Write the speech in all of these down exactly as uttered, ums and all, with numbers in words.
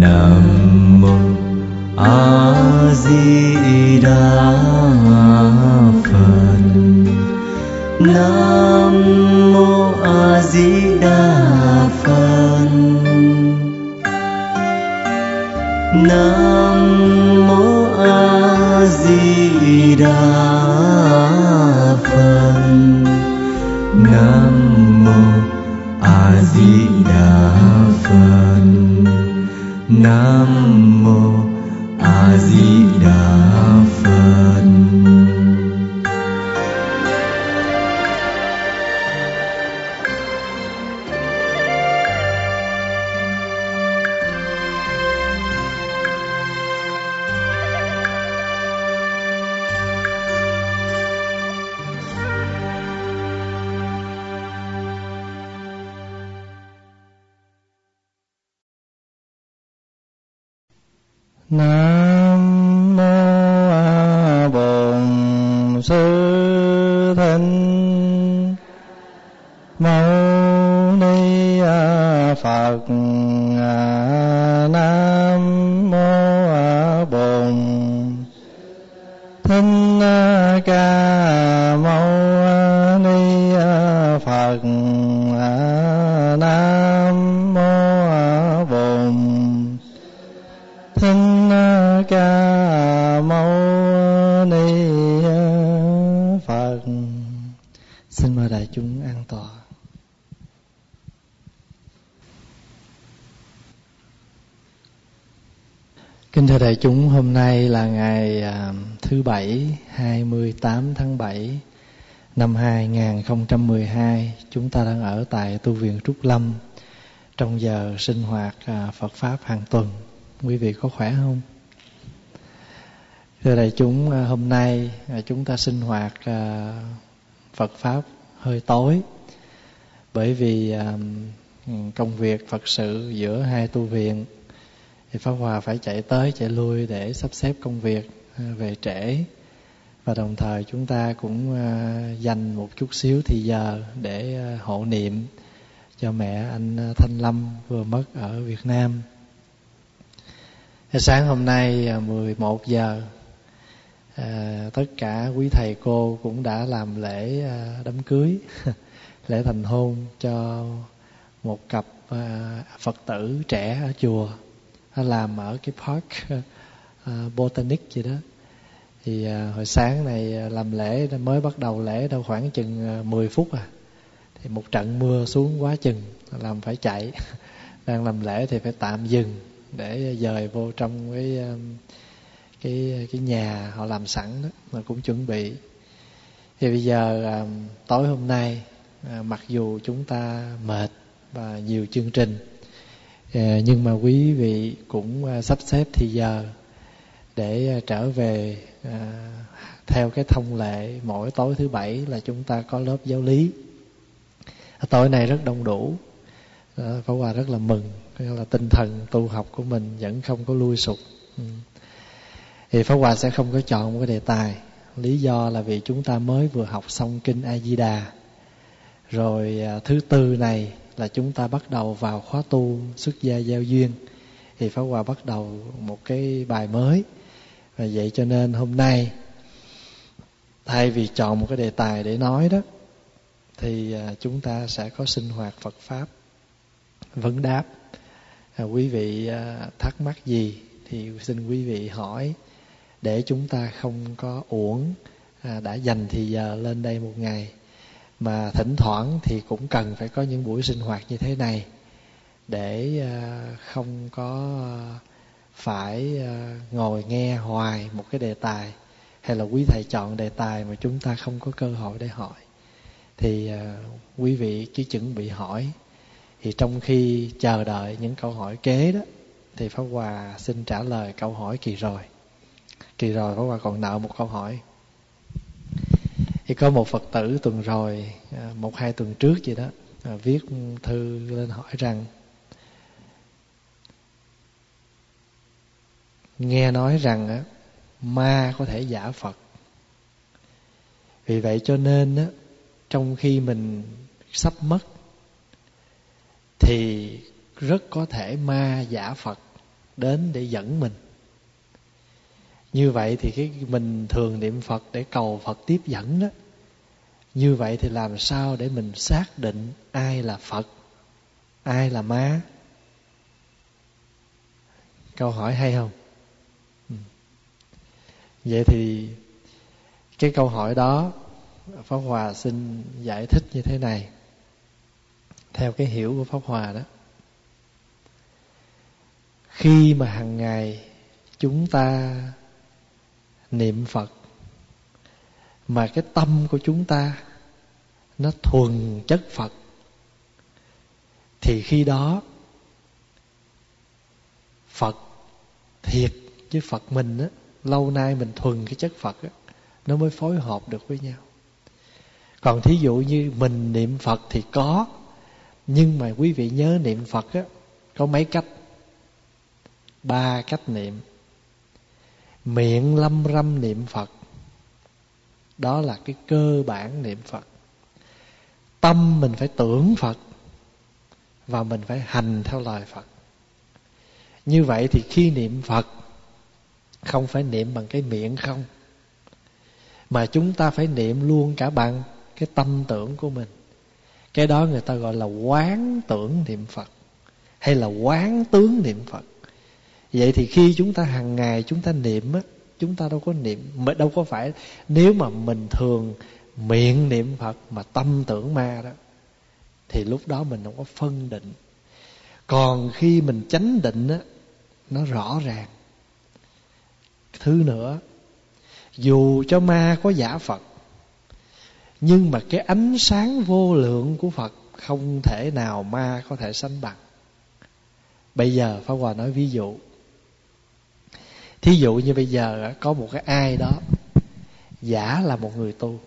Nam mô A Di Đà Phật. Nam mô A Di Đà Phật. Nam mô A Di Đà Phật. Nam mô A Di Đà Phật. Nam mô A Di Đà Phật. Nam mô A Bổn Sư Thích Mâu Ni Phật. Nam mô A Bổn Thích Ca Mâu Ni Phật. Nam mô A Bổn Thích Ca Mâu Ni Phật. Xin mời đại chúng an tọa. Kính thưa đại chúng, hôm nay là ngày à, thứ Bảy, hai mươi tám tháng bảy năm hai nghìn không trăm mười hai. Chúng ta đang ở tại tu viện Trúc Lâm trong giờ sinh hoạt à, Phật Pháp hàng tuần. Quý vị có khỏe không? Thưa đại chúng, hôm nay chúng ta sinh hoạt Phật Pháp hơi tối, bởi vì công việc Phật sự giữa hai tu viện thì Pháp Hòa phải chạy tới chạy lui để sắp xếp công việc về trễ. Và đồng thời chúng ta cũng dành một chút xíu thì giờ để hộ niệm cho mẹ anh Thanh Lâm vừa mất ở Việt Nam. Sáng hôm nay mười một giờ, à, tất cả quý thầy cô cũng đã làm lễ à, đám cưới, lễ thành hôn cho một cặp à, Phật tử trẻ ở chùa. Nó làm ở cái park à, Botanic gì đó. Thì à, hồi sáng này làm lễ, mới bắt đầu lễ đâu khoảng chừng mười phút à. Thì một trận mưa xuống quá chừng, làm phải chạy. Đang làm lễ thì phải tạm dừng để dời vô trong cái cái cái nhà họ làm sẵn đó, mà cũng chuẩn bị. Thì bây giờ à, tối hôm nay à, mặc dù chúng ta mệt và nhiều chương trình, à, nhưng mà quý vị cũng à, sắp xếp thì giờ để à, trở về à, theo cái thông lệ mỗi tối thứ Bảy là chúng ta có lớp giáo lý. À, tối nay rất đông đủ. Pháp Hòa rất là mừng, là tinh thần tu học của mình vẫn không có lui sụt. Ừ. Thì Pháp Hòa sẽ không có chọn một cái đề tài. Lý do là vì chúng ta mới vừa học xong kinh A Di Đà. Rồi à, thứ tư này là chúng ta bắt đầu vào khóa tu xuất gia giao duyên. Thì Pháp Hòa bắt đầu một cái bài mới. Và vậy cho nên hôm nay thay vì chọn một cái đề tài để nói đó, thì à, chúng ta sẽ có sinh hoạt Phật Pháp vấn đáp. À, quý vị à, thắc mắc gì thì xin quý vị hỏi, để chúng ta không có uổng à, đã dành thì giờ lên đây một ngày. Mà thỉnh thoảng thì cũng cần phải có những buổi sinh hoạt như thế này, để à, không có phải à, ngồi nghe hoài một cái đề tài, hay là quý thầy chọn đề tài mà chúng ta không có cơ hội để hỏi. Thì à, quý vị cứ chuẩn bị hỏi. Thì trong khi chờ đợi những câu hỏi kế đó, thì Pháp Hòa xin trả lời câu hỏi kỳ rồi. Kỳ rồi Pháp Hòa còn nợ một câu hỏi. Thì có một Phật tử tuần rồi, một hai tuần trước gì đó, viết thư lên hỏi rằng nghe nói rằng ma có thể giả Phật. Vì vậy cho nên trong khi mình sắp mất thì rất có thể ma giả Phật. đến để dẫn mình. Như vậy thì cái mình thường niệm Phật để cầu Phật tiếp dẫn đó. Như vậy thì làm sao để mình xác định ai là Phật, ai là ma? Câu hỏi hay không? Ừ. Vậy thì cái câu hỏi đó Pháp Hòa xin giải thích như thế này, theo cái hiểu của Pháp Hòa đó. Khi mà hàng ngày chúng ta niệm Phật mà cái tâm của chúng ta nó thuần chất Phật, thì khi đó Phật thiệt với Phật mình á, lâu nay mình thuần cái chất Phật á, nó mới phối hợp được với nhau. Còn thí dụ như mình niệm Phật thì có, nhưng mà quý vị nhớ niệm Phật á, có mấy cách? Ba cách niệm. Miệng lâm râm niệm Phật, đó là cái cơ bản niệm Phật. Tâm mình phải tưởng Phật, và mình phải hành theo lời Phật. Như vậy thì khi niệm Phật, không phải niệm bằng cái miệng không, mà chúng ta phải niệm luôn cả bằng cái tâm tưởng của mình. Cái đó người ta gọi là quán tưởng niệm Phật, hay là quán tướng niệm Phật. Vậy thì khi chúng ta hàng ngày chúng ta niệm á, chúng ta đâu có niệm, đâu có phải nếu mà mình thường miệng niệm Phật mà tâm tưởng ma đó, thì lúc đó mình không có phân định. Còn khi mình chánh định á, nó rõ ràng. Thứ nữa, dù cho ma có giả Phật, nhưng mà cái ánh sáng vô lượng của Phật không thể nào ma có thể sánh bằng. Bây giờ Pháp Hòa nói ví dụ. Thí dụ như bây giờ có một cái ai đó giả là một người tu,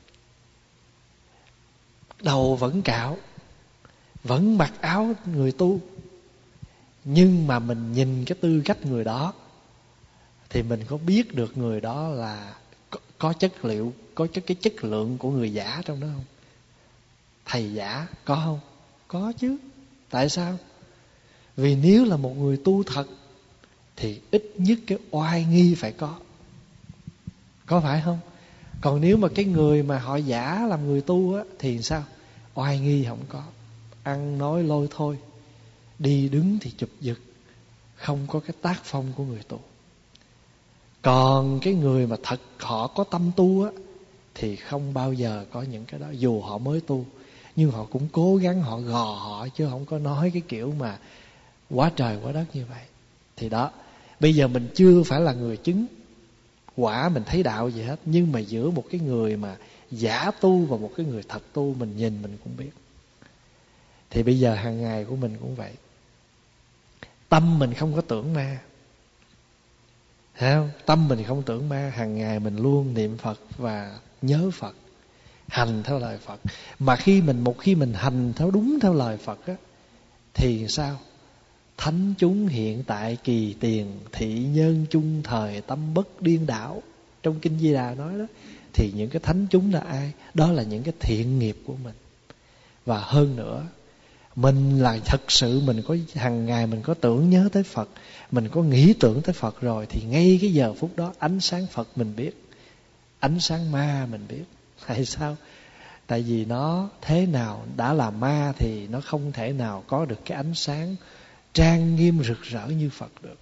đầu vẫn cạo, vẫn mặc áo người tu, nhưng mà mình nhìn cái tư cách người đó thì mình có biết được người đó là có, có chất liệu, có chất cái chất lượng của người giả trong đó không? Thầy giả có không? Có chứ. Tại sao? Vì nếu là một người tu thật thì ít nhất cái oai nghi phải có. Có phải không? Còn nếu mà cái người mà họ giả làm người tu á, thì sao? Oai nghi không có, ăn nói lôi thôi, đi đứng thì chụp giật, không có cái tác phong của người tu. Còn cái người mà thật họ có tâm tu á, thì không bao giờ có những cái đó. Dù họ mới tu, nhưng họ cũng cố gắng họ gò họ, chứ không có nói cái kiểu mà quá trời quá đất như vậy. Thì đó, bây giờ mình chưa phải là người chứng quả mình thấy đạo gì hết, nhưng mà giữa một cái người mà giả tu và một cái người thật tu, mình nhìn mình cũng biết. Thì bây giờ hàng ngày của mình cũng vậy. Tâm mình không có tưởng ma, thấy không? Tâm mình không tưởng ma, hàng ngày mình luôn niệm Phật và nhớ Phật, hành theo lời Phật. Mà khi mình một khi mình hành theo đúng theo lời Phật á, thì sao? Thánh chúng hiện tại kỳ tiền, thị nhân chung thời, tâm bất điên đảo. Trong Kinh Di Đà nói đó. Thì những cái thánh chúng là ai? Đó là những cái thiện nghiệp của mình. Và hơn nữa, mình là thật sự mình có hàng ngày mình có tưởng nhớ tới Phật, mình có nghĩ tưởng tới Phật rồi, thì ngay cái giờ phút đó ánh sáng Phật mình biết, ánh sáng ma mình biết. Tại sao? Tại vì nó thế nào đã là ma thì nó không thể nào có được cái ánh sáng trang nghiêm rực rỡ như Phật được.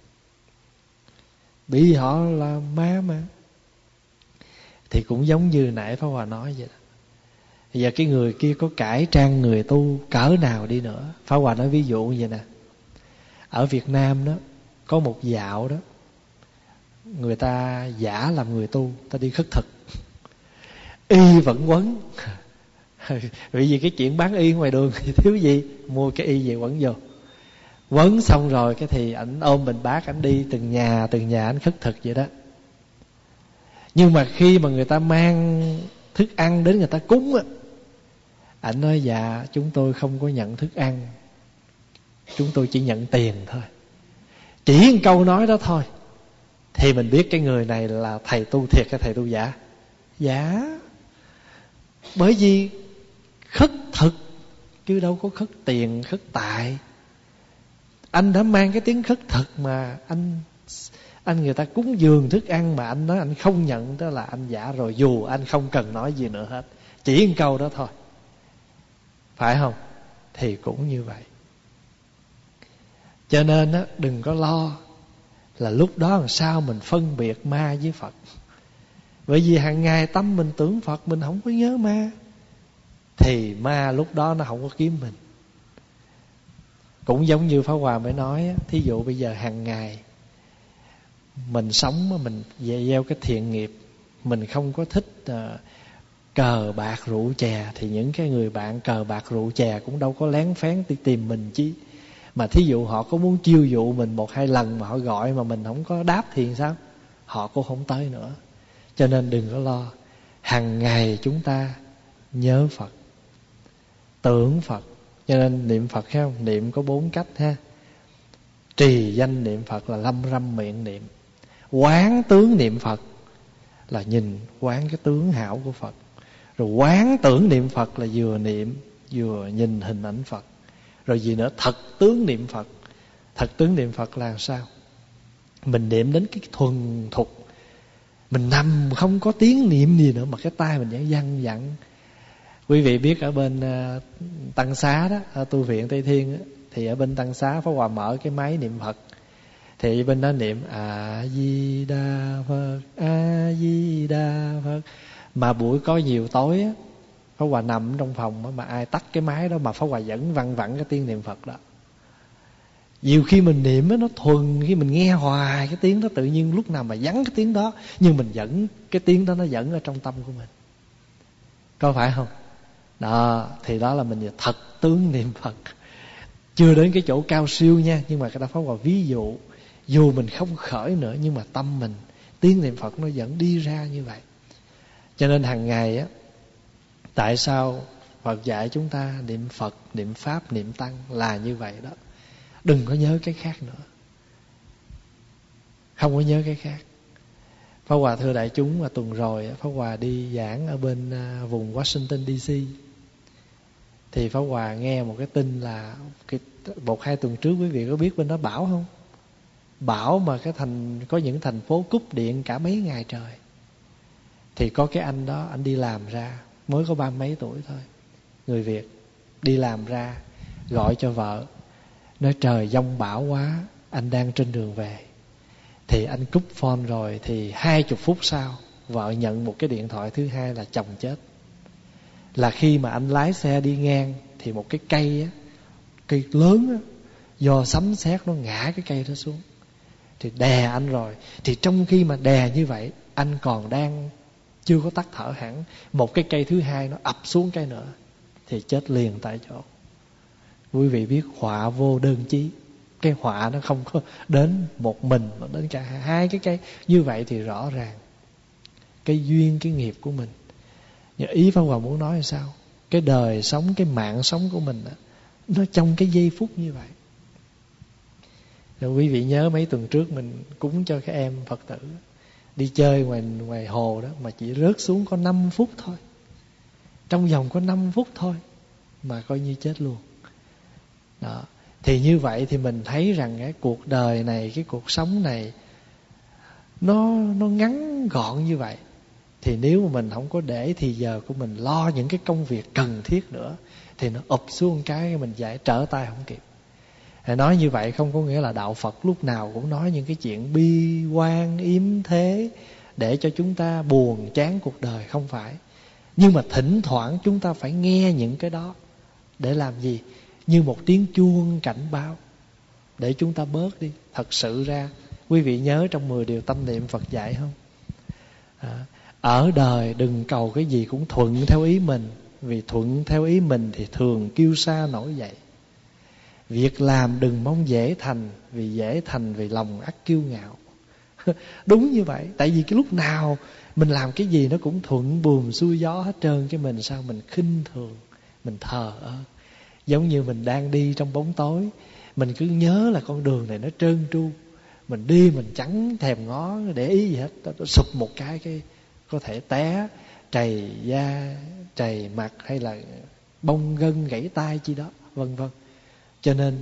Bị họ là ma mà. Thì cũng giống như nãy Pháp Hòa nói vậy đó. Giờ cái người kia có cải trang người tu cỡ nào đi nữa, Pháp Hòa nói ví dụ như vậy nè. Ở Việt Nam đó, có một dạo đó, người ta giả làm người tu, ta đi khất thực, y vẫn quấn. Vì vì cái chuyện bán y ngoài đường thì thiếu gì, mua cái y về quấn vô. Quấn xong rồi cái thì ảnh ôm bình bát, ảnh đi từng nhà từng nhà ảnh khất thực vậy đó. Nhưng mà khi mà người ta mang thức ăn đến người ta cúng á, ảnh nói dạ chúng tôi không có nhận thức ăn, chúng tôi chỉ nhận tiền thôi. Chỉ một câu nói đó thôi thì mình biết cái người này là thầy tu thiệt hay thầy tu giả. Giả. Bởi vì khất thực chứ đâu có khất tiền, khất tài. Anh đã mang cái tiếng khất thực mà anh anh người ta cúng dường thức ăn mà anh nói anh không nhận, đó là anh giả rồi, dù anh không cần nói gì nữa hết, chỉ một câu đó thôi, phải không? Thì cũng như vậy. Cho nên á, đừng có lo là lúc đó làm sao mình phân biệt ma với Phật. Bởi vì hàng ngày tâm mình tưởng Phật, mình không có nhớ ma, thì ma lúc đó nó không có kiếm mình. Cũng giống như Pháp Hòa mới nói á, thí dụ bây giờ hàng ngày mình sống, mình gieo cái thiện nghiệp, mình không có thích uh, cờ bạc rượu chè, thì những cái người bạn cờ bạc rượu chè cũng đâu có lén phén tìm mình chứ. Mà thí dụ họ có muốn chiêu dụ mình một hai lần mà họ gọi mà mình không có đáp thì sao? Họ cũng không tới nữa. Cho nên đừng có lo. Hằng ngày chúng ta nhớ Phật, tưởng Phật. Cho nên niệm Phật thấy không? Niệm có bốn cách ha. Trì danh niệm Phật là lâm râm miệng niệm. Quán tướng niệm Phật là nhìn quán cái tướng hảo của Phật. Rồi quán tưởng niệm Phật là vừa niệm vừa nhìn hình ảnh Phật. Rồi gì nữa? Thật tướng niệm Phật. Thật tướng niệm Phật là sao? Mình niệm đến cái thuần thục, mình nằm không có tiếng niệm gì nữa, mà cái tai mình vẫn văng vẳng. Quý vị biết ở bên uh, Tăng Xá đó, ở tu viện Tây Thiên đó, thì ở bên Tăng Xá Pháp Hòa mở cái máy niệm Phật, thì bên đó niệm A Di Đà Phật, A Di Đà Phật. Mà buổi có nhiều tối á, Pháp Hòa nằm trong phòng á, mà ai tắt cái máy đó mà Pháp Hòa vẫn văng vẳng cái tiếng niệm Phật đó. Nhiều khi mình niệm á, nó thuần, khi mình nghe hoài cái tiếng đó, tự nhiên lúc nào mà vắng cái tiếng đó, nhưng mình vẫn, cái tiếng đó nó vẫn ở trong tâm của mình. Có phải không? Đó, thì đó là mình thật tướng niệm Phật. Chưa đến cái chỗ cao siêu nha, nhưng mà cái đó Pháp Hòa ví dụ. Dù mình không khởi nữa, nhưng mà tâm mình, tiếng niệm Phật nó vẫn đi ra như vậy. Cho nên hàng ngày á, tại sao Phật dạy chúng ta niệm Phật, niệm Pháp, niệm Tăng là như vậy đó. Đừng có nhớ cái khác nữa. Không có nhớ cái khác. Pháp Hòa thưa đại chúng, là tuần rồi Pháp Hòa đi giảng ở bên vùng Washington đê xê. Thì Pháp Hòa nghe một cái tin là cái, một hai tuần trước quý vị có biết bên đó bão không? Bão mà cái thành, có những thành phố cúp điện cả mấy ngày trời. Thì có cái anh đó, anh đi làm ra, mới có ba mấy tuổi thôi, người Việt, đi làm ra, gọi cho vợ, nói trời giông bão quá, anh đang trên đường về. Thì anh cúp phone rồi, thì hai chục phút sau vợ nhận một cái điện thoại thứ hai là chồng chết. Là khi mà anh lái xe đi ngang, thì một cái cây á, cây lớn á, do sấm sét nó ngã cái cây đó xuống, thì đè anh rồi. Thì trong khi mà đè như vậy, anh còn đang chưa có tắt thở hẳn, một cái cây thứ hai nó ập xuống cây nữa, thì chết liền tại chỗ. Quý vị biết họa vô đơn chí. Cái họa nó không có đến một mình, mà đến cả hai cái cây. Như vậy thì rõ ràng cái duyên, cái nghiệp của mình. Nhưng ý Pháp Hòa muốn nói là sao? Cái đời sống, cái mạng sống của mình đó, nó trong cái giây phút như vậy. Rồi quý vị nhớ mấy tuần trước mình cúng cho các em Phật tử đi chơi ngoài, ngoài hồ đó, mà chỉ rớt xuống có năm phút thôi. Trong vòng có năm phút thôi mà coi như chết luôn. Đó. Thì như vậy thì mình thấy rằng cái cuộc đời này, cái cuộc sống này nó, nó ngắn gọn như vậy. Thì nếu mà mình không có để thì giờ của mình lo những cái công việc cần thiết nữa, thì nó ụp xuống cái mình giải trở tay không kịp. Nói như vậy không có nghĩa là đạo Phật lúc nào cũng nói những cái chuyện bi quan yếm thế để cho chúng ta buồn chán cuộc đời, không phải. Nhưng mà thỉnh thoảng chúng ta phải nghe những cái đó. Để làm gì? Như một tiếng chuông cảnh báo, để chúng ta bớt đi. Thật sự ra, quý vị nhớ trong mười điều tâm niệm Phật dạy không? À, ở đời đừng cầu cái gì cũng thuận theo ý mình, vì thuận theo ý mình thì thường kiêu sa nổi dậy. Việc làm đừng mong dễ thành, vì dễ thành vì lòng ắt kiêu ngạo. Đúng như vậy. Tại vì cái lúc nào mình làm cái gì nó cũng thuận buồm xuôi gió hết trơn, cái mình sao mình khinh thường, mình thờ ơ. Giống như mình đang đi trong bóng tối, mình cứ nhớ là con đường này nó trơn tru, mình đi mình chẳng thèm ngó để ý gì hết, nó sụp một cái cái có thể té, trầy da, trầy mặt, hay là bong gân gãy tay chi đó, vân vân. Cho nên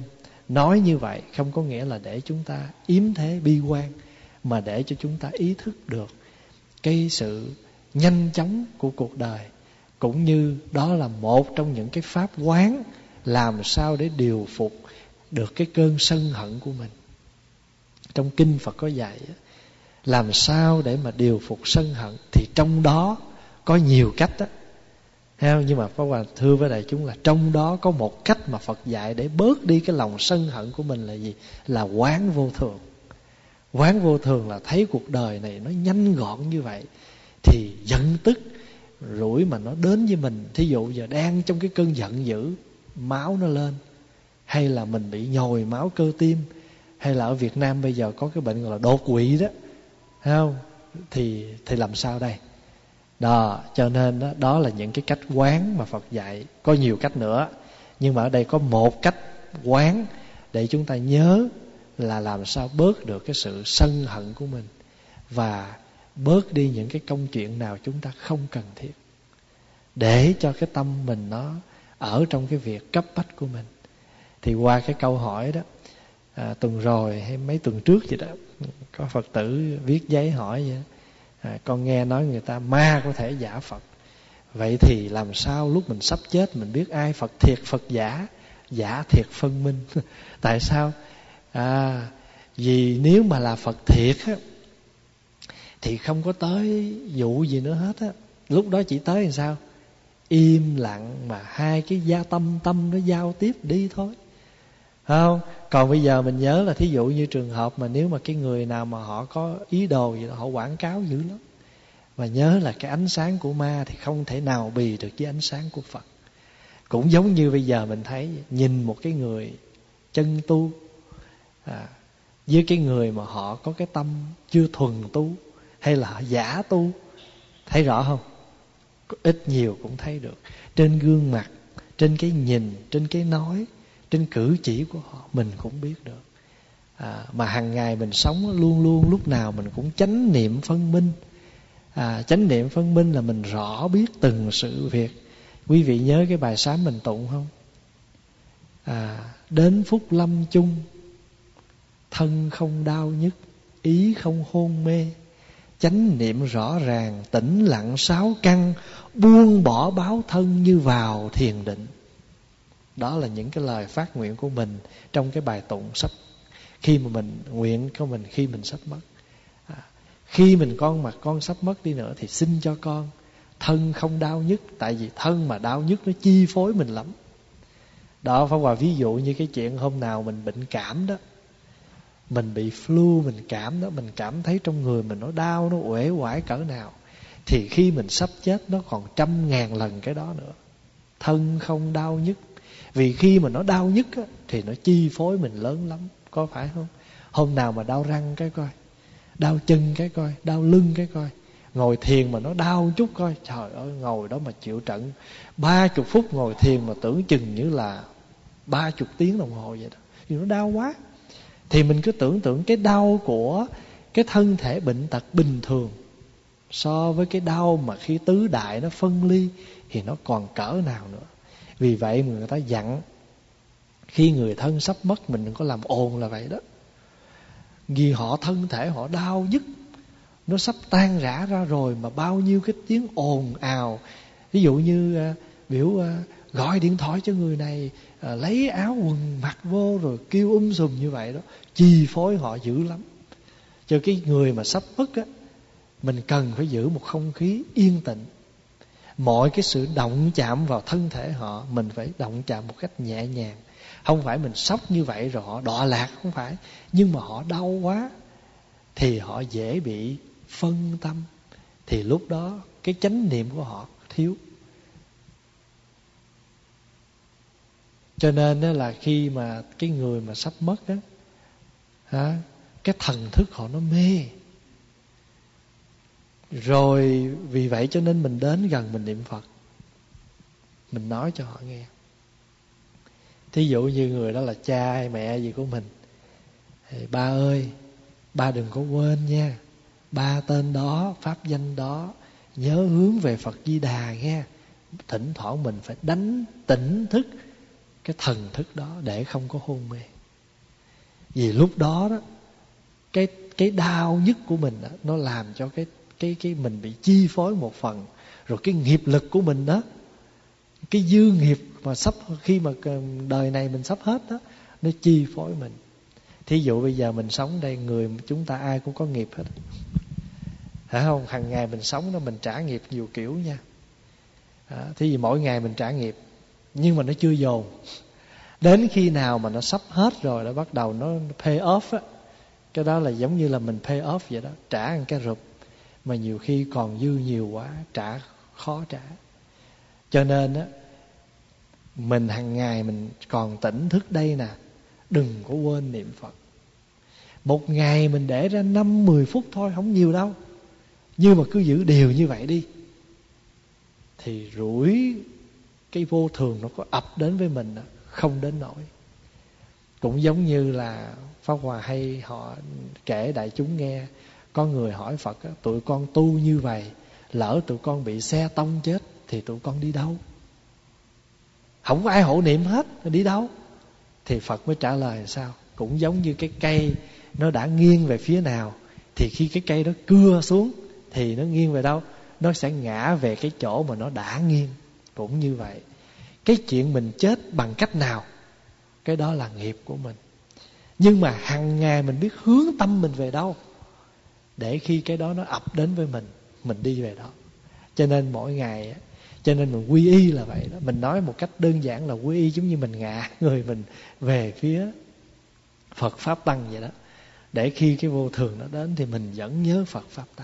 Nói như vậy không có nghĩa là để chúng ta yếm thế bi quan, mà để cho chúng ta ý thức được cái sự nhanh chóng của cuộc đời, cũng như đó là một trong những cái pháp quán làm sao để điều phục được cái cơn sân hận của mình. Trong kinh Phật có dạy làm sao để mà điều phục sân hận, thì trong đó có nhiều cách đó. Nhưng mà Pháp Hòa thưa với đại chúng là trong đó có một cách mà Phật dạy để bớt đi cái lòng sân hận của mình là gì? Là quán vô thường. Quán vô thường là thấy cuộc đời này nó nhanh gọn như vậy, thì giận tức rủi mà nó đến với mình. Thí dụ giờ đang trong cái cơn giận dữ, máu nó lên, hay là mình bị nhồi máu cơ tim, hay là ở Việt Nam bây giờ có cái bệnh gọi là đột quỵ đó, thấy không? Thì, thì làm sao đây? Đó, cho nên đó, đó là những cái cách quán mà Phật dạy. Có nhiều cách nữa, nhưng mà ở đây có một cách quán để chúng ta nhớ là làm sao bớt được cái sự sân hận của mình, và bớt đi những cái công chuyện nào chúng ta không cần thiết, để cho cái tâm mình nó ở trong cái việc cấp bách của mình. Thì qua cái câu hỏi đó, à, tuần rồi hay mấy tuần trước vậy đó, có Phật tử viết giấy hỏi vậy đó. À, con nghe nói người ta ma có thể giả Phật. Vậy thì làm sao lúc mình sắp chết mình biết ai Phật thiệt Phật giả? Giả thiệt phân minh. Tại sao? À, vì nếu mà là Phật thiệt á, thì không có tới vụ gì nữa hết á. Lúc đó chỉ tới làm sao? Im lặng mà hai cái gia tâm tâm nó giao tiếp đi thôi, không? Còn bây giờ mình nhớ là thí dụ như trường hợp mà nếu mà cái người nào mà họ có ý đồ gì đó, họ quảng cáo dữ lắm. Và nhớ là cái ánh sáng của ma thì không thể nào bì được với ánh sáng của Phật. Cũng giống như bây giờ mình thấy, nhìn một cái người chân tu à, với cái người mà họ có cái tâm chưa thuần tu, hay là họ giả tu, thấy rõ không? Ít nhiều cũng thấy được. Trên gương mặt, trên cái nhìn, trên cái nói, trên cử chỉ của họ mình cũng biết được. à, Mà hàng ngày mình sống luôn luôn lúc nào mình cũng chánh niệm phân minh. à, Chánh niệm phân minh là mình rõ biết từng sự việc. Quý vị nhớ cái bài sám mình tụng không? à, Đến phút lâm chung, thân không đau nhức, ý không hôn mê, chánh niệm rõ ràng, tĩnh lặng sáu căn, buông bỏ báo thân như vào thiền định. Đó là những cái lời phát nguyện của mình trong cái bài tụng sắp, khi mà mình nguyện của mình khi mình sắp mất. à, Khi mình con mà con sắp mất đi nữa thì xin cho con thân không đau nhức. Tại vì thân mà đau nhức nó chi phối mình lắm. Đó, Pháp Hòa ví dụ như cái chuyện hôm nào mình bệnh cảm đó, mình bị flu, mình cảm đó, mình cảm thấy trong người mình nó đau, nó uể oải cỡ nào, thì khi mình sắp chết nó còn trăm ngàn lần cái đó nữa. Thân không đau nhức. Vì khi mà nó đau nhức á, thì nó chi phối mình lớn lắm, có phải không? Hôm nào mà đau răng cái coi, đau chân cái coi, đau lưng cái coi, ngồi thiền mà nó đau chút coi, trời ơi, ngồi đó mà chịu trận ba chục phút ngồi thiền mà tưởng chừng như là ba chục tiếng đồng hồ vậy đó, vì nó đau quá. Thì mình cứ tưởng tượng cái đau của cái thân thể bệnh tật bình thường so với cái đau mà khi tứ đại nó phân ly thì nó còn cỡ nào nữa. Vì vậy người ta dặn khi người thân sắp mất mình đừng có làm ồn là vậy đó. Vì họ thân thể họ đau nhức, nó sắp tan rã ra rồi mà bao nhiêu cái tiếng ồn ào. Ví dụ như uh, biểu uh, gọi điện thoại cho người này, uh, lấy áo quần mặc vô rồi kêu um sùm như vậy đó, chi phối họ dữ lắm. Cho cái người mà sắp mất á, mình cần phải giữ một không khí yên tĩnh. Mọi cái sự động chạm vào thân thể họ mình phải động chạm một cách nhẹ nhàng. Không phải mình sốc như vậy rồi họ đọa lạc, không phải. Nhưng mà họ đau quá thì họ dễ bị phân tâm, thì lúc đó cái chánh niệm của họ thiếu. Cho nên đó là khi mà cái người mà sắp mất đó, hả, cái thần thức họ nó mê. Rồi vì vậy cho nên mình đến gần mình niệm Phật, mình nói cho họ nghe. Thí dụ như người đó là cha hay mẹ gì của mình, thì ba ơi, ba đừng có quên nha, ba tên đó, pháp danh đó, nhớ hướng về Phật Di Đà nghe. Thỉnh thoảng mình phải đánh tỉnh thức cái thần thức đó để không có hôn mê. Vì lúc đó đó, cái cái đau nhất của mình đó, nó làm cho cái cái cái mình bị chi phối một phần, rồi cái nghiệp lực của mình đó, cái dư nghiệp mà sắp khi mà đời này mình sắp hết đó, nó chi phối mình. Thí dụ bây giờ mình sống đây, người chúng ta ai cũng có nghiệp hết, phải không? Hàng ngày mình sống đó, mình trả nghiệp nhiều kiểu nha. À, thí dụ mỗi ngày mình trả nghiệp, nhưng mà nó chưa dồn. Đến khi nào mà nó sắp hết rồi, nó bắt đầu nó pay off á. Cái đó là giống như là mình pay off vậy đó, trả một cái rụp. Mà nhiều khi còn dư nhiều quá, trả khó trả. Cho nên á, mình hàng ngày mình còn tỉnh thức đây nè, đừng có quên niệm Phật. Một ngày mình để ra năm mười phút thôi, không nhiều đâu, nhưng mà cứ giữ điều như vậy đi, thì rủi cái vô thường nó có ập đến với mình không đến nỗi. Cũng giống như là Pháp Hòa hay họ kể đại chúng nghe, có người hỏi Phật, tụi con tu như vậy, lỡ tụi con bị xe tông chết thì tụi con đi đâu? Không có ai hộ niệm hết, đi đâu? Thì Phật mới trả lời sao? Cũng giống như cái cây nó đã nghiêng về phía nào, thì khi cái cây đó cưa xuống thì nó nghiêng về đâu? Nó sẽ ngã về cái chỗ mà nó đã nghiêng. Cũng như vậy, cái chuyện mình chết bằng cách nào, cái đó là nghiệp của mình. Nhưng mà hàng ngày mình biết hướng tâm mình về đâu, để khi cái đó nó ập đến với mình, mình đi về đó. Cho nên mỗi ngày, cho nên mình quy y là vậy đó. Mình nói một cách đơn giản là quy y giống như mình ngã người mình về phía Phật Pháp Tăng vậy đó. Để khi cái vô thường nó đến thì mình vẫn nhớ Phật Pháp Tăng.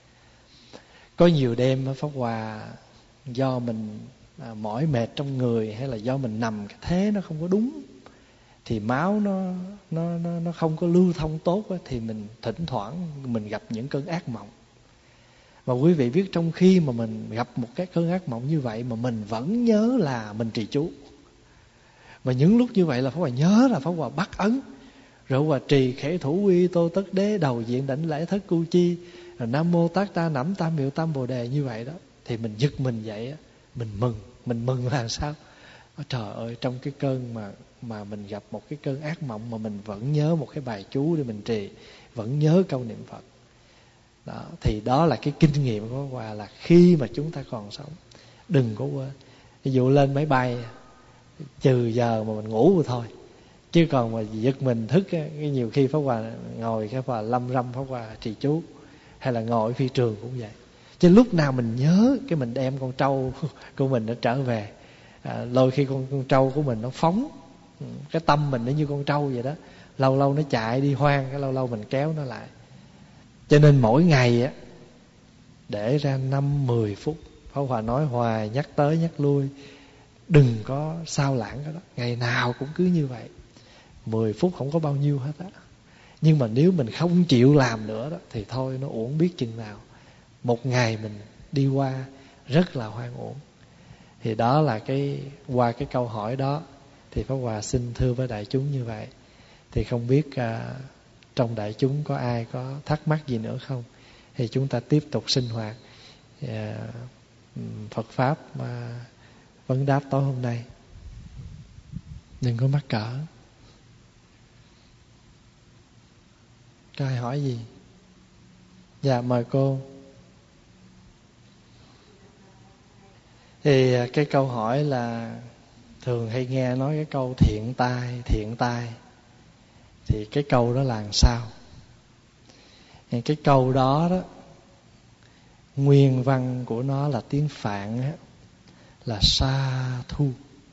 Có nhiều đêm Pháp Hòa do mình à, mỏi mệt trong người, hay là do mình nằm cái thế nó không có đúng, thì máu nó nó nó nó không có lưu thông tốt á, thì mình thỉnh thoảng mình gặp những cơn ác mộng. Và quý vị biết, trong khi mà mình gặp một cái cơn ác mộng như vậy mà mình vẫn nhớ là mình trì chú. Và những lúc như vậy là Pháp Hòa nhớ là Pháp Hòa bắt ấn, rồi Pháp Hòa trì khể thủ quy tô tất đế, đầu diện đảnh lễ thất cu chi, rồi nam mô tát ta nẫm tam miệu tam bồ đề như vậy đó. Thì mình giật mình dậy á, mình mừng. Mình mừng là sao? Trời ơi, trong cái cơn mà mà mình gặp một cái cơn ác mộng mà mình vẫn nhớ một cái bài chú để mình trì, vẫn nhớ câu niệm Phật đó, thì đó là cái kinh nghiệm của Hòa, là khi mà chúng ta còn sống đừng có quên. Ví dụ lên máy bay, trừ giờ mà mình ngủ rồi thôi, chứ còn mà giật mình thức á, cái nhiều khi Pháp Hòa ngồi cái Hòa lâm râm Pháp Hòa trì chú, hay là ngồi phi trường cũng vậy. Chứ lúc nào mình nhớ cái mình đem con trâu của mình nó trở về. À, đôi khi con, con trâu của mình nó phóng, cái tâm mình nó như con trâu vậy đó, lâu lâu nó chạy đi hoang, cái lâu lâu mình kéo nó lại. Cho nên mỗi ngày á, để ra năm mười phút, Pháp Hòa nói hoài, nhắc tới nhắc lui, đừng có sao lãng cái đó. Ngày nào cũng cứ như vậy, mười phút không có bao nhiêu hết á. Nhưng mà nếu mình không chịu làm nữa đó, thì thôi nó uổng biết chừng nào. Một ngày mình đi qua rất là hoang uổng. Thì đó là cái, qua cái câu hỏi đó thì Pháp Hòa xin thưa với đại chúng như vậy. Thì không biết à, trong đại chúng có ai có thắc mắc gì nữa không? Thì chúng ta tiếp tục sinh hoạt à, Phật Pháp mà vấn đáp tối hôm nay. Đừng có mắc cỡ. Có ai hỏi gì? Dạ mời cô. Thì cái câu hỏi là thường hay nghe nói cái câu thiện tai, thiện tai. Thì cái câu đó là làm sao? Thì cái câu đó đó, nguyên văn của nó là tiếng Phạn á, là sa thu.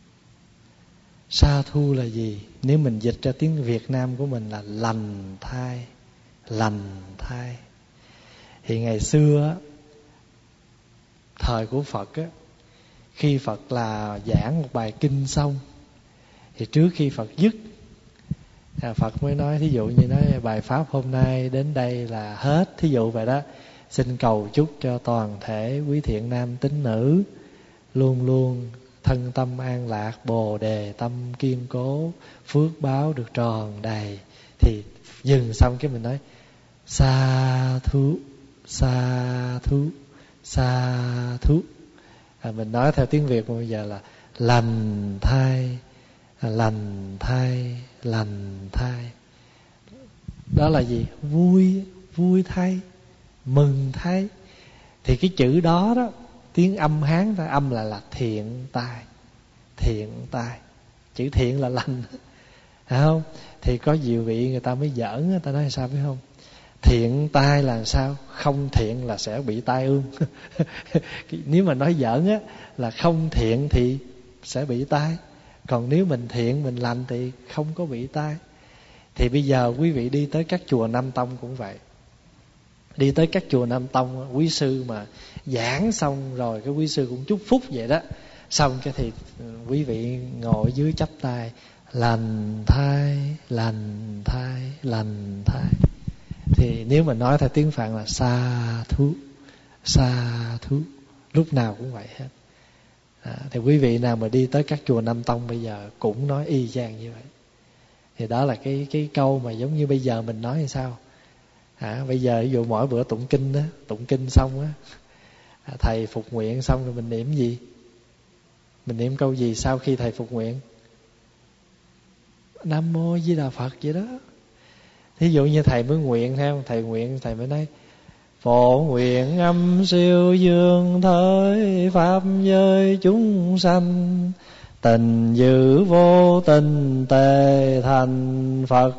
Sa thu là gì? Nếu mình dịch ra tiếng Việt Nam của mình là lành thai. Lành thai. Thì ngày xưa á, thời của Phật á, khi Phật là giảng một bài kinh xong, thì trước khi Phật dứt, Phật mới nói, thí dụ như nói bài pháp hôm nay đến đây là hết, thí dụ vậy đó. Xin cầu chúc cho toàn thể quý thiện nam tín nữ luôn luôn thân tâm an lạc, bồ đề tâm kiên cố, phước báo được tròn đầy. Thì dừng xong cái mình nói sa thú, sa thú, sa thú. À, mình nói theo tiếng Việt mà bây giờ là lành thai, lành thai, lành thai. Đó là gì? Vui, vui thay, mừng thay. Thì cái chữ đó đó, tiếng âm Hán ta âm là là thiện tai. Thiện tai, chữ thiện là lành, phải không? Thì có nhiều vị người ta mới giỡn, người ta nói sao biết không? Thiện tai là sao? Không thiện là sẽ bị tai ương. Nếu mà nói giỡn á, là không thiện thì sẽ bị tai. Còn nếu mình thiện, mình lành thì không có bị tai. Thì bây giờ quý vị đi tới các chùa Nam Tông cũng vậy. Đi tới các chùa Nam Tông, quý sư mà giảng xong rồi, cái quý sư cũng chúc phúc vậy đó. Xong cái thì quý vị ngồi dưới chắp tay, lành thai, lành thai, lành thai. Thì nếu mà nói theo tiếng Phạn là sa thú, sa thú, lúc nào cũng vậy hết. À, thì quý vị nào mà đi tới các chùa Nam Tông bây giờ cũng nói y chang như vậy. Thì đó là cái cái câu mà giống như bây giờ mình nói hay sao? À, bây giờ ví dụ mỗi bữa tụng kinh đó, tụng kinh xong á, à, thầy phục nguyện xong rồi mình niệm gì? Mình niệm câu gì sau khi thầy phục nguyện? Nam Mô Di Đà Phật vậy đó. Thí dụ như thầy mới nguyện theo, thầy nguyện thầy mới nói phổ nguyện âm siêu dương thới pháp giới chúng sanh, tình dữ vô tình tề thành Phật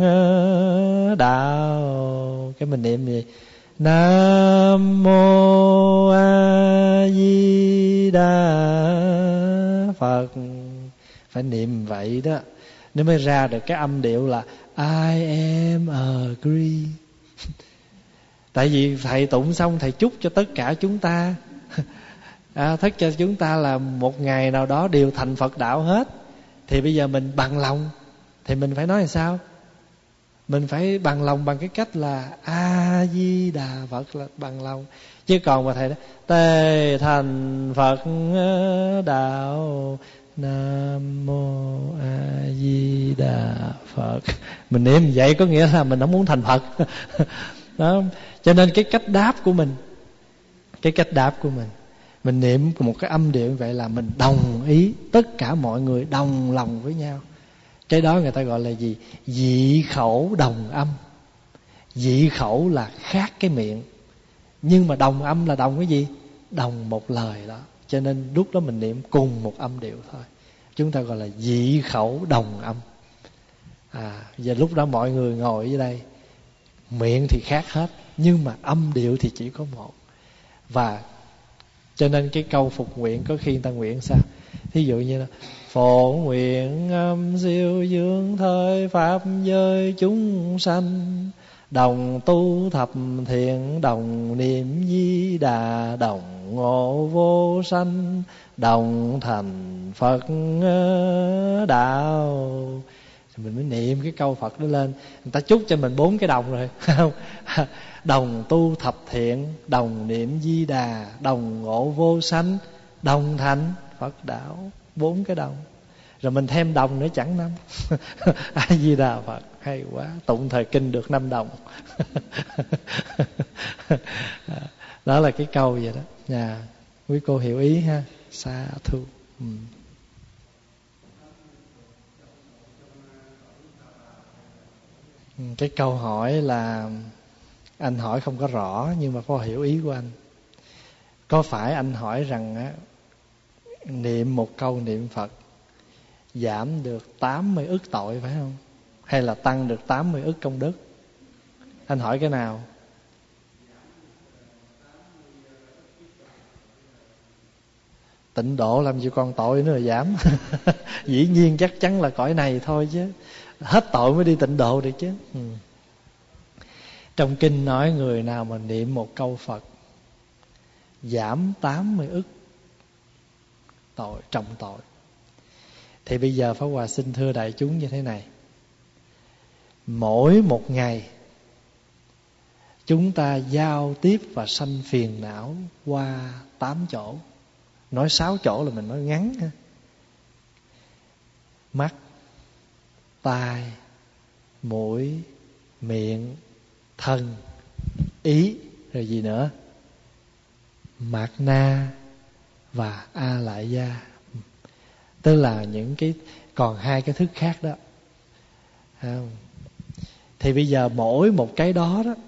đạo. Cái mình niệm gì? Nam Mô A Di Đà Phật. Phải niệm vậy đó, nó mới ra được cái âm điệu là I am agree. Tại vì thầy tụng xong thầy chúc cho tất cả chúng ta, à, thất cho chúng ta là một ngày nào đó đều thành Phật đạo hết. Thì bây giờ mình bằng lòng, thì mình phải nói là sao? Mình phải bằng lòng bằng cái cách là A Di Đà Phật, là bằng lòng. Chứ còn mà thầy nói tề thành Phật đạo, Nam Mô A Di Đà Phật, mình niệm vậy có nghĩa là mình không muốn thành Phật. Đó. Cho nên cái cách đáp của mình, cái cách đáp của mình, mình niệm một cái âm điệu vậy là mình đồng ý, tất cả mọi người đồng lòng với nhau. Cái đó người ta gọi là gì? Dị khẩu đồng âm. Dị khẩu là khác cái miệng, nhưng mà đồng âm là đồng cái gì? Đồng một lời đó. Cho nên lúc đó mình niệm cùng một âm điệu thôi. Chúng ta gọi là dị khẩu đồng âm. À, giờ lúc đó mọi người ngồi ở đây, miệng thì khác hết, nhưng mà âm điệu thì chỉ có một. Và cho nên cái câu phục nguyện có khi người ta nguyện sao? Thí dụ như là phổ nguyện âm siêu dương thới pháp giới chúng sanh, đồng tu thập thiện, đồng niệm Di Đà, đồng ngộ vô sanh, đồng thành Phật đạo. Thì mình mới niệm cái câu Phật đó lên. Người ta chúc cho mình bốn cái đồng rồi, không? Đồng tu thập thiện, đồng niệm Di Đà, đồng ngộ vô sanh, đồng thành Phật đạo. Bốn cái đồng. Rồi mình thêm đồng nữa chẳng năm. A Di Đà Phật, hay quá. Tụng thời kinh được năm đồng. Đó là cái câu vậy đó. Nhà, quý cô hiểu ý ha. Sa thu. Ừ. Cái câu hỏi là anh hỏi không có rõ, nhưng mà có hiểu ý của anh. Có phải anh hỏi rằng á, niệm một câu niệm Phật giảm được tám mươi ức tội phải không? Hay là tăng được tám mươi ức công đức? Anh hỏi cái nào? Tịnh độ làm gì còn tội nữa là giảm. Dĩ nhiên chắc chắn là cõi này thôi chứ. Hết tội mới đi tịnh độ được chứ. Ừ. Trong kinh nói người nào mà niệm một câu Phật giảm tám mươi ức tội, trọng tội. Thì bây giờ Pháp Hòa xin thưa đại chúng như thế này. Mỗi một ngày chúng ta giao tiếp và sanh phiền não qua tám chỗ. Nói sáu chỗ là mình nói ngắn ha. Mắt, tai, mũi, miệng, thân, ý, rồi gì nữa? Mạt na và a lại gia. Tức là những cái, còn hai cái thức khác đó. Không? Thì bây giờ mỗi một cái đó đó,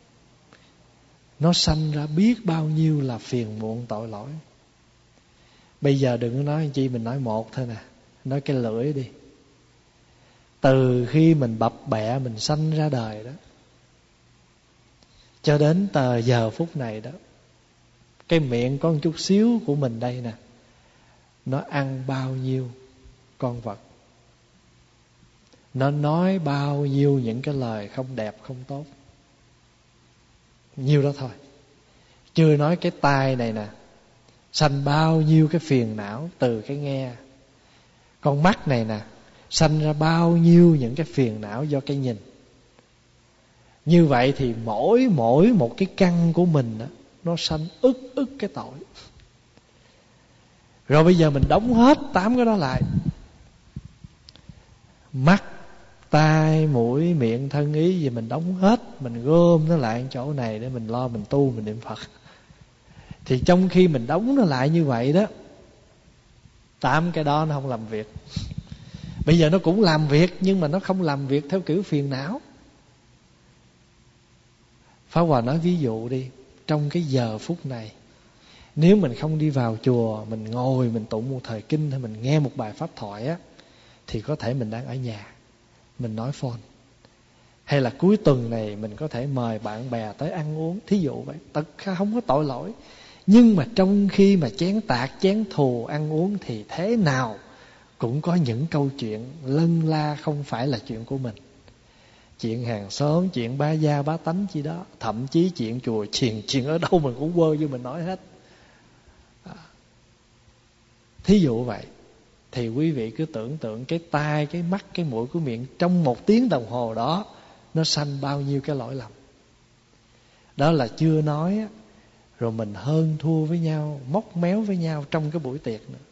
nó sanh ra biết bao nhiêu là phiền muộn tội lỗi. Bây giờ đừng có nói chi, mình nói một thôi nè. Nói cái lưỡi đi. Từ khi mình bập bẹ mình sanh ra đời đó, cho đến tờ giờ phút này đó, cái miệng có một chút xíu của mình đây nè, nó ăn bao nhiêu con vật, nó nói bao nhiêu những cái lời không đẹp không tốt. Nhiêu đó thôi. Chưa nói cái tai này nè, sanh bao nhiêu cái phiền não từ cái nghe. Con mắt này nè, sanh ra bao nhiêu những cái phiền não do cái nhìn. Như vậy thì mỗi mỗi một cái căn của mình đó, nó sanh ức ức cái tội. Rồi bây giờ mình đóng hết tám cái đó lại. Mắt, tai, mũi, miệng, thân, ý gì mình đóng hết, mình gom nó lại chỗ này để mình lo mình tu, mình niệm Phật. Thì trong khi mình đóng nó lại như vậy đó, tám cái đó nó không làm việc. Bây giờ nó cũng làm việc, nhưng mà nó không làm việc theo kiểu phiền não. Pháp Hòa nói ví dụ đi, trong cái giờ phút này, nếu mình không đi vào chùa, mình ngồi mình tụng một thời kinh hay mình nghe một bài pháp thoại á, thì có thể mình đang ở nhà, mình nói phone. Hay là cuối tuần này mình có thể mời bạn bè tới ăn uống, thí dụ vậy. Tất cả không có tội lỗi. Nhưng mà trong khi mà chén tạc, chén thù ăn uống thì thế nào cũng có những câu chuyện lân la không phải là chuyện của mình. Chuyện hàng xóm, chuyện ba gia bá tánh chi đó, thậm chí chuyện chùa chiền, chuyện ở đâu mình cũng quơ vô mình nói hết. Thí dụ vậy, thì quý vị cứ tưởng tượng cái tai, cái mắt, cái mũi, cái miệng trong một tiếng đồng hồ đó, nó sanh bao nhiêu cái lỗi lầm. Đó là chưa nói rồi mình hơn thua với nhau, móc méo với nhau trong cái buổi tiệc nữa.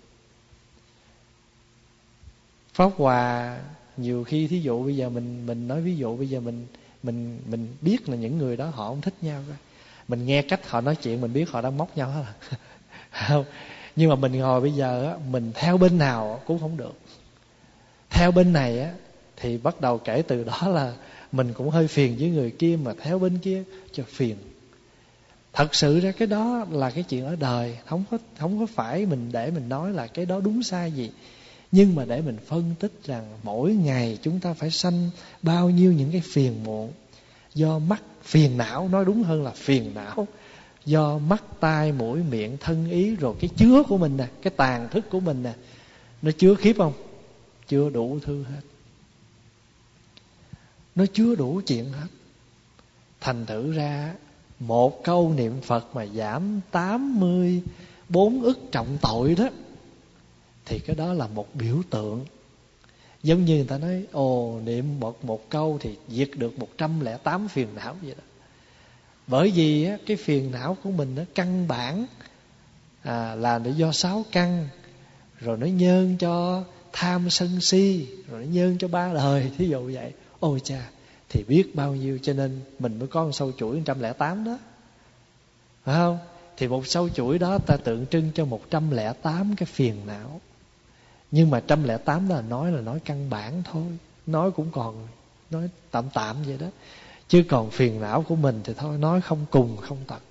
Pháp Hòa nhiều khi thí dụ bây giờ mình mình nói ví dụ bây giờ mình mình mình biết là những người đó họ không thích nhau, mình nghe cách họ nói chuyện mình biết họ đang móc nhau hết à. Không. Nhưng mà mình ngồi bây giờ á, mình theo bên nào cũng không được. Theo bên này á thì bắt đầu kể từ đó là mình cũng hơi phiền với người kia, mà theo bên kia cho phiền. Thật sự ra cái đó là cái chuyện ở đời, không có không có phải mình để mình nói là cái đó đúng sai gì. Nhưng mà để mình phân tích rằng mỗi ngày chúng ta phải sanh bao nhiêu những cái phiền muộn do mắt, phiền não, nói đúng hơn là phiền não do mắt, tai, mũi, miệng, thân, ý. Rồi cái chứa của mình nè, cái tàn thức của mình nè, nó chứa khiếp không? Chứa đủ thứ hết. Nó chứa đủ chuyện hết. Thành thử ra một câu niệm Phật mà giảm tám mươi bốn ức trọng tội đó, thì cái đó là một biểu tượng. Giống như người ta nói, ồ niệm một, một câu thì diệt được một trăm lẻ tám phiền não vậy đó. Bởi vì á, cái phiền não của mình nó căn bản à, là nó do sáu căn. Rồi nó nhơn cho tham sân si, rồi nó nhơn cho ba đời, thí dụ vậy. Ôi cha, thì biết bao nhiêu. Cho nên mình mới có một sâu chuỗi một trăm lẻ tám đó, phải không? Thì một sâu chuỗi đó ta tượng trưng cho một trăm lẻ tám cái phiền não. Nhưng mà một trăm lẻ tám đó là nói là nói căn bản thôi, nói cũng còn nói tạm tạm vậy đó. Chứ còn phiền não của mình thì thôi, nói không cùng không tận.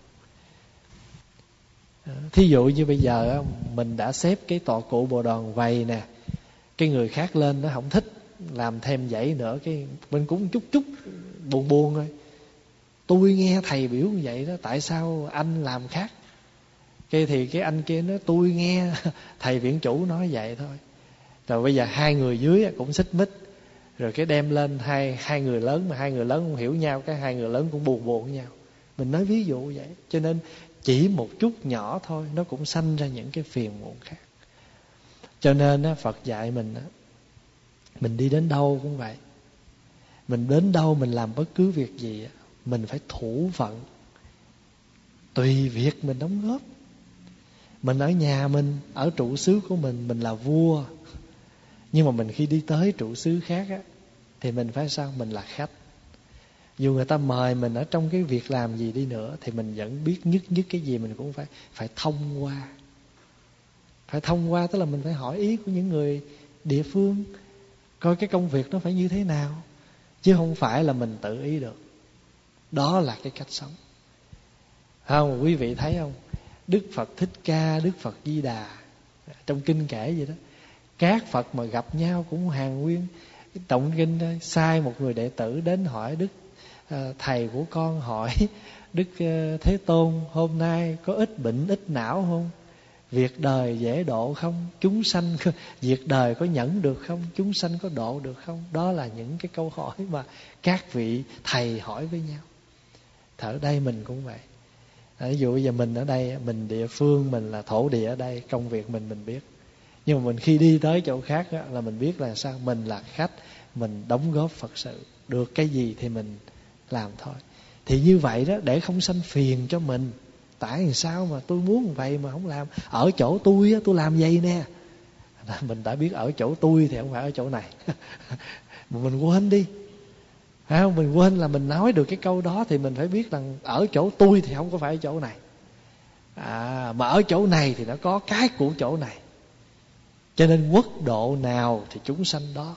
Thí dụ như bây giờ mình đã xếp cái tọa cụ Bồ Đòn vầy nè, cái người khác lên nó không thích, làm thêm dãy nữa, cái mình cũng chút chút buồn buồn rồi. Tôi nghe thầy biểu như vậy đó, tại sao anh làm khác? Cái thì cái anh kia nói tôi nghe thầy viện chủ nói vậy thôi. Rồi bây giờ hai người dưới cũng xích mích, rồi cái đem lên hai hai người lớn, mà hai người lớn không hiểu nhau, cái hai người lớn cũng buồn buồn với nhau. Mình nói ví dụ vậy. Cho nên chỉ một chút nhỏ thôi nó cũng sanh ra những cái phiền muộn khác. Cho nên Phật dạy mình, mình đi đến đâu cũng vậy. Mình đến đâu mình làm bất cứ việc gì, mình phải thủ phận, tùy việc mình đóng góp. Mình ở nhà mình, ở trụ xứ của mình, mình là vua. Nhưng mà mình khi đi tới trụ xứ khác á, thì mình phải sao? Mình là khách. Dù người ta mời mình ở trong cái việc làm gì đi nữa, thì mình vẫn biết nhất nhất cái gì mình cũng phải phải thông qua. Phải thông qua tức là mình phải hỏi ý của những người địa phương, coi cái công việc nó phải như thế nào. chứ không phải là mình tự ý được. Đó là cái cách sống. Không, quý vị thấy không? Đức Phật Thích Ca, Đức Phật Di Đà, trong kinh kể vậy đó, các Phật mà gặp nhau cũng hàn huyên. Trọng kinh đó, sai một người đệ tử đến hỏi Đức à, thầy của con hỏi Đức à, Thế Tôn hôm nay có ít bệnh ít não không? Việc đời dễ độ không? Chúng sanh việc đời có nhẫn được không? Chúng sanh có độ được không? Đó là những cái câu hỏi mà các vị thầy hỏi với nhau. Ở đây mình cũng vậy. Ví dụ bây giờ mình ở đây, mình địa phương, mình là thổ địa ở đây, công việc mình mình biết. Nhưng mà mình khi đi tới chỗ khác á, là mình biết là sao? Mình là khách, mình đóng góp Phật sự. Được cái gì thì mình làm thôi. Thì như vậy đó, để không sanh phiền cho mình. Tại vì sao mà tôi muốn vậy mà không làm? Ở chỗ tôi á, tôi làm vậy nè. Mình đã biết ở chỗ tôi thì không phải ở chỗ này. Mà mình quên đi. Phải không? Mình quên là mình nói được cái câu đó thì mình phải biết rằng ở chỗ tôi thì không có phải ở chỗ này. À, mà ở chỗ này thì nó có cái của chỗ này. Cho nên quốc độ nào thì chúng sanh đó.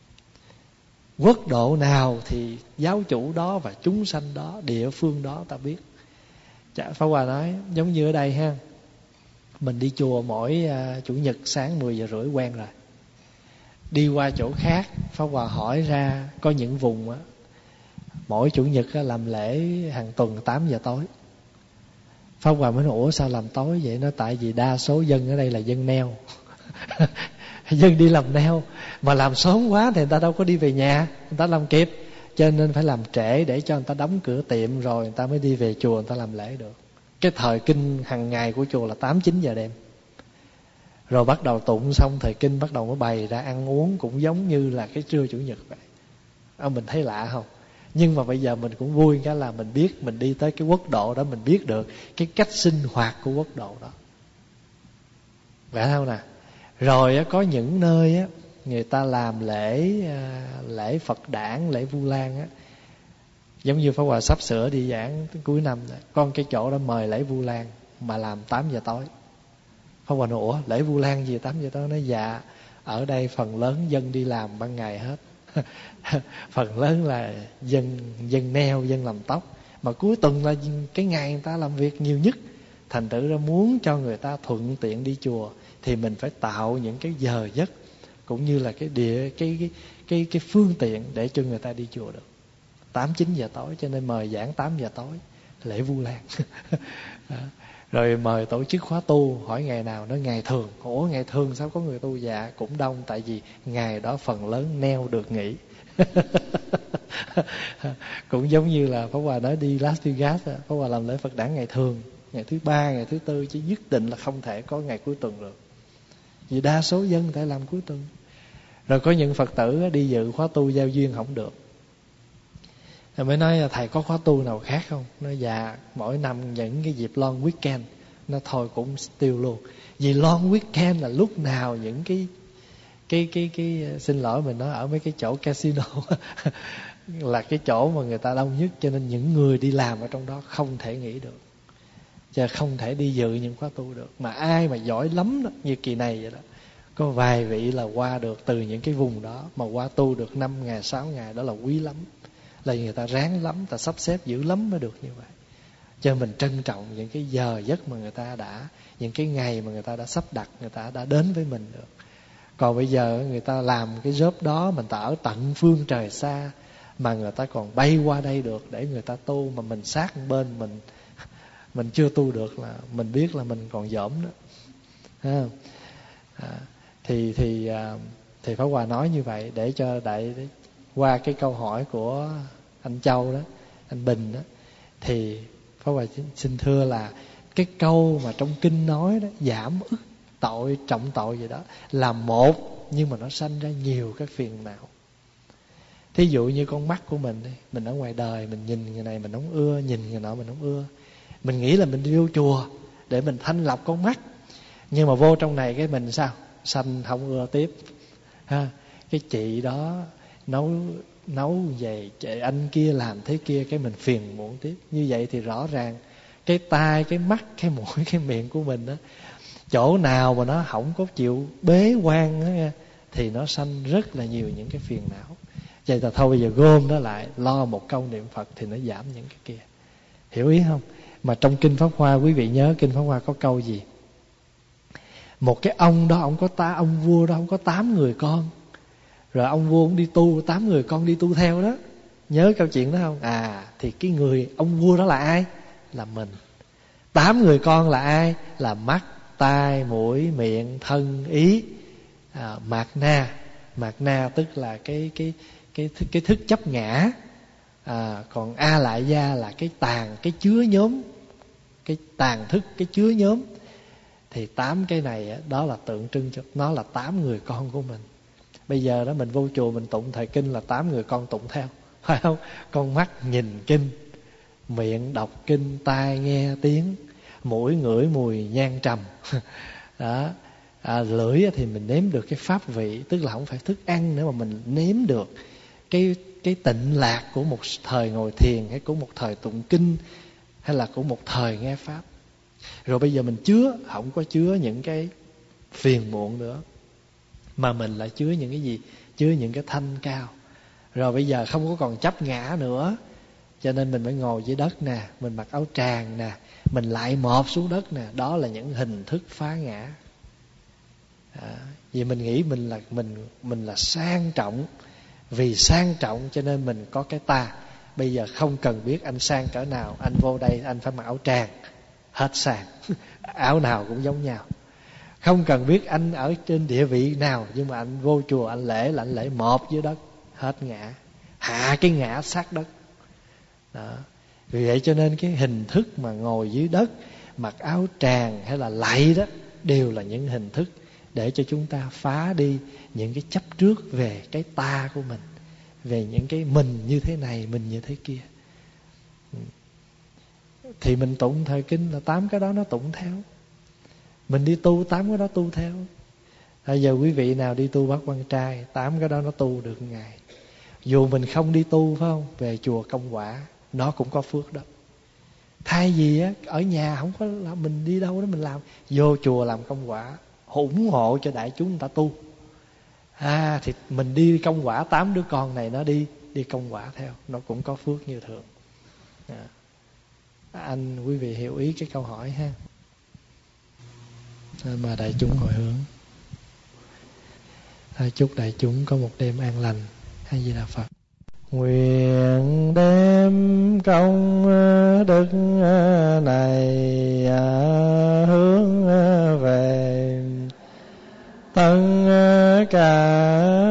Quốc độ nào thì giáo chủ đó và chúng sanh đó, địa phương đó ta biết. Pháp Hòa nói giống như ở đây ha, mình đi chùa mỗi uh, chủ nhật sáng mười giờ rưỡi quen rồi. Đi qua chỗ khác, Pháp Hòa hỏi ra có những vùng á, mỗi chủ nhật á, làm lễ hàng tuần tám giờ tối. Pháp Hòa mới nói ủa sao làm tối vậy? Nó tại vì đa số dân ở đây là dân neo. Dân đi làm neo, mà làm sớm quá thì người ta đâu có đi về nhà, người ta làm kịp, cho nên phải làm trễ để cho người ta đóng cửa tiệm rồi người ta mới đi về chùa người ta làm lễ được. Cái thời kinh hàng ngày của chùa là tám chín giờ đêm. Rồi bắt đầu tụng xong thời kinh bắt đầu mới bày ra ăn uống cũng giống như là cái trưa chủ nhật vậy. À, mình thấy lạ không? Nhưng mà bây giờ mình cũng vui cái là mình biết, mình đi tới cái quốc độ đó, mình biết được cái cách sinh hoạt của quốc độ đó. Vậy không nè? Rồi có những nơi á, người ta làm lễ lễ Phật đản, lễ Vu Lan á, giống như Pháp Hòa sắp sửa đi giảng cuối năm đó. Con cái chỗ đó mời lễ Vu Lan mà làm tám giờ tối. Pháp Hòa nói ủa lễ Vu Lan gì tám giờ tối? Nói dạ, ở đây phần lớn dân đi làm ban ngày hết. Phần lớn là dân dân neo, dân làm tóc, mà cuối tuần là cái ngày người ta làm việc nhiều nhất. Thành thử ra muốn cho người ta thuận tiện đi chùa thì mình phải tạo những cái giờ giấc cũng như là cái địa cái cái cái cái phương tiện để cho người ta đi chùa được. Tám chín giờ tối, cho nên mời giảng tám giờ tối lễ Vu Lan. Rồi mời tổ chức khóa tu, hỏi ngày nào, nói ngày thường. Ủa ngày thường sao có người tu? Dạ cũng đông, tại vì ngày đó phần lớn neo được nghỉ. Cũng giống như là Pháp Hòa nói đi Las Vegas, Pháp Hòa làm lễ Phật đản ngày thường, ngày thứ ba, ngày thứ tư, chứ nhất định là không thể có ngày cuối tuần được. Vì đa số dân phải làm cuối tuần. Rồi có những Phật tử đi dự khóa tu giao duyên không được. Rồi mới nói thầy có khóa tu nào khác không? Nói dạ, mỗi năm những cái dịp long weekend. Nó thôi cũng tiêu luôn. Vì long weekend là lúc nào những cái cái cái cái xin lỗi mình nói ở mấy cái chỗ casino là cái chỗ mà người ta đông nhất, cho nên những người đi làm ở trong đó không thể nghỉ được, chứ không thể đi dự những khóa tu được. Mà ai mà giỏi lắm đó, như kỳ này vậy đó, có vài vị là qua được từ những cái vùng đó mà qua tu được năm ngày sáu ngày, đó là quý lắm, là người ta ráng lắm, ta sắp xếp dữ lắm mới được như vậy. Cho mình trân trọng những cái giờ giấc mà người ta đã, những cái ngày mà người ta đã sắp đặt, người ta đã đến với mình được. Còn bây giờ người ta làm cái job đó, mình ta ở tận phương trời xa mà người ta còn bay qua đây được để người ta tu, mà mình sát bên mình mình chưa tu được là mình biết là mình còn dởm đó. À, thì thì thì Pháp Hòa nói như vậy để cho đại qua cái câu hỏi của anh Châu đó, anh Bình đó, thì Pháp Hòa xin thưa là cái câu mà trong kinh nói đó, giảm ức tội trọng tội gì đó là một, nhưng mà nó sanh ra nhiều cái phiền não. Thí dụ như con mắt của mình, mình ở ngoài đời mình nhìn người này mình không ưa, nhìn người nọ mình không ưa, mình nghĩ là mình đi vô chùa để mình thanh lọc con mắt, nhưng mà vô trong này cái mình sao sanh không ưa tiếp ha. Cái chị đó nấu nấu về, chị anh kia làm thế kia, cái mình phiền muộn tiếp. Như vậy thì rõ ràng cái tai, cái mắt, cái mũi, cái miệng của mình đó, chỗ nào mà nó không có chịu bế quan đó, thì nó sanh rất là nhiều những cái phiền não. Vậy là thôi bây giờ gom nó lại, lo một câu niệm Phật thì nó giảm những cái kia. Hiểu ý không? Mà trong Kinh Pháp Hoa, quý vị nhớ Kinh Pháp Hoa có câu gì? Một cái ông đó, ông có tá, ông vua đó, ông có tám người con. Rồi ông vua ông đi tu, tám người con đi tu theo đó. Nhớ câu chuyện đó không? À, thì cái người ông vua đó là ai? Là mình. Tám người con là ai? Là mắt, tai, mũi, miệng, thân, ý, à, mạt na. Mạt na tức là cái cái cái cái, cái thức chấp ngã. À, còn a lại gia là cái tàn, cái chứa nhóm, cái tàn thức, cái chứa nhóm. Thì tám cái này đó là tượng trưng cho nó là tám người con của mình. Bây giờ đó mình vô chùa mình tụng thời kinh là tám người con tụng theo, phải không? Con mắt nhìn kinh, miệng đọc kinh, tai nghe tiếng, mũi ngửi mùi nhang trầm. Đó. À, lưỡi thì mình nếm được cái pháp vị, tức là không phải thức ăn nữa mà mình nếm được cái cái tịnh lạc của một thời ngồi thiền, hay của một thời tụng kinh, hay là của một thời nghe pháp. Rồi bây giờ mình chứa, không có chứa những cái phiền muộn nữa, mà mình lại chứa những cái gì? Chứa những cái thanh cao. Rồi bây giờ không có còn chấp ngã nữa, cho nên mình mới ngồi dưới đất nè, mình mặc áo tràng nè, mình lại mọp xuống đất nè. Đó là những hình thức phá ngã. À, vì mình nghĩ mình là mình mình là sang trọng, vì sang trọng cho nên mình có cái ta. Bây giờ không cần biết anh sang cỡ nào, anh vô đây anh phải mặc áo tràng, hết sang. Áo nào cũng giống nhau. Không cần biết anh ở trên địa vị nào, nhưng mà anh vô chùa anh lễ là anh lễ mọp dưới đất, hết ngã, hạ cái ngã sát đất. Đó. Vì vậy cho nên cái hình thức mà ngồi dưới đất, mặc áo tràng hay là lạy đó, đều là những hình thức để cho chúng ta phá đi những cái chấp trước về cái ta của mình, về những cái mình như thế này, mình như thế kia. Thì mình tụng thời kinh là tám cái đó nó tụng theo. Mình đi tu tám cái đó tu theo. Bây giờ quý vị nào đi tu Bát Quan Trai, tám cái đó nó tu được ngày. Dù mình không đi tu phải không, về chùa công quả nó cũng có phước đó. Thay vì á, ở nhà không có làm, mình đi đâu đó mình làm, vô chùa làm công quả, ủng hộ cho đại chúng người ta tu. À, thì mình đi công quả, tám đứa con này nó đi đi công quả theo, nó cũng có phước như thường. À. Anh quý vị hiểu ý cái câu hỏi ha. Nên mà đại chúng hồi hướng. À, chúc đại chúng có một đêm an lành. A Di Đà Phật. Nguyện đem công đức này hướng về tất cả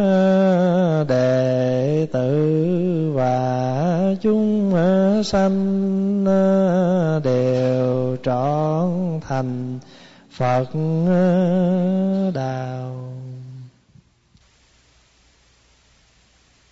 đệ tử và chúng sanh đều trọn thành Phật đạo.